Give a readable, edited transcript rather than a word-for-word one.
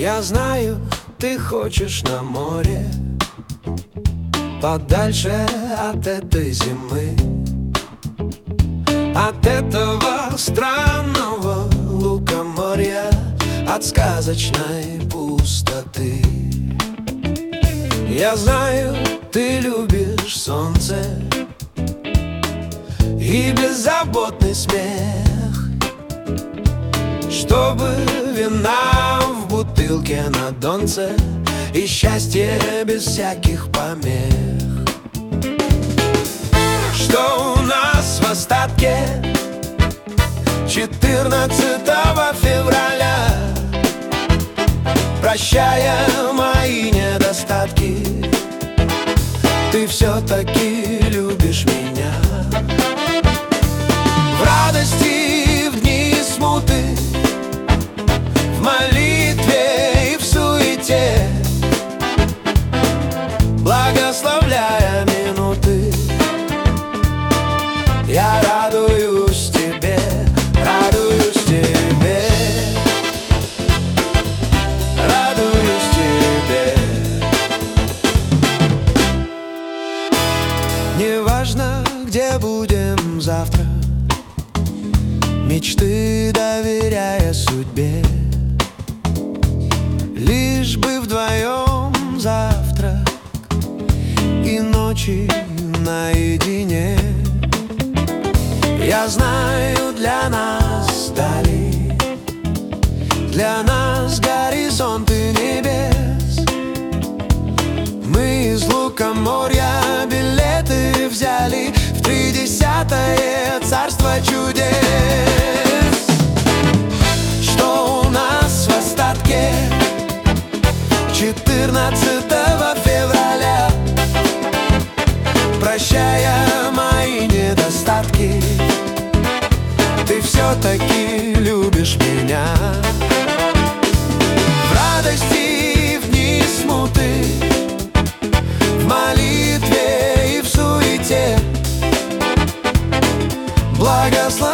Я знаю, ты хочешь на море, подальше от этой зимы, от этого странного лукоморья, от сказочной пустоты. Я знаю, ты любишь солнце и беззаботный смех, чтобы вина в бутылке на донце и счастье без всяких помех. Что у нас в остатке 14 февраля, прощая мои недостатки, ты все-таки любишь меня. В радости, в дни смуты, в молитве и в суете, благословляя минуты, я радуюсь тебе, радуюсь тебе, радуюсь тебе. Неважно, где будем завтра, мечты доверяя судьбе, лишь бы вдвоем завтрак и ночи наедине. Я знаю, для нас дали, для нас горизонты небес. Мы из лукоморья билеты взяли в 30-е царство чудес. Что у нас в остатке 14 февраля, прощая мои недостатки, ты все-таки любишь меня. В радости, в дни смуты, в молитве и в суете, благословляя